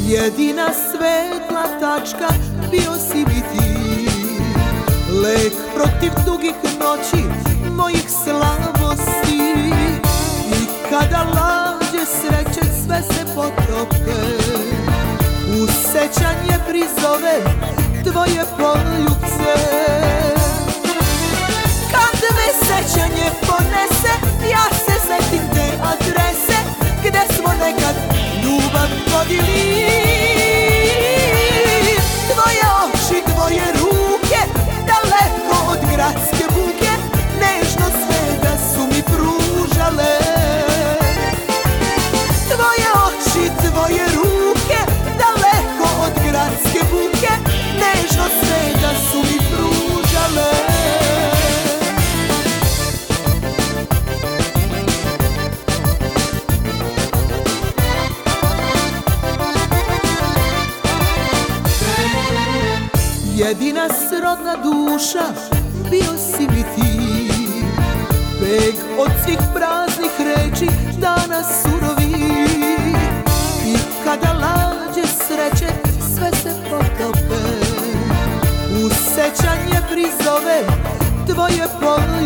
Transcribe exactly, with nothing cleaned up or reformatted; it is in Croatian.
Jedina svetla tačka bio si mi ti, lek protiv dugih noći mojih slabosti. I kada lađe sreće sve se potope, u sećanje prizove tvoje poljubce. Kad me sećanje ponese, ja se setim te adrese gde smo nekad ljubav vodili. Tvoje oči, tvoje ruke, daleko od gradske buke, nežno svega su mi pružale. Tvoje oči, tvoje ruke, daleko od gradske buke, nežno svega su mi pružale. Jedina srodna duša bio si mi ti, beg od svih praznih reči dana surovi. I kada lađe sreće sve se potope, u sećanje prizove tvoje poljubce.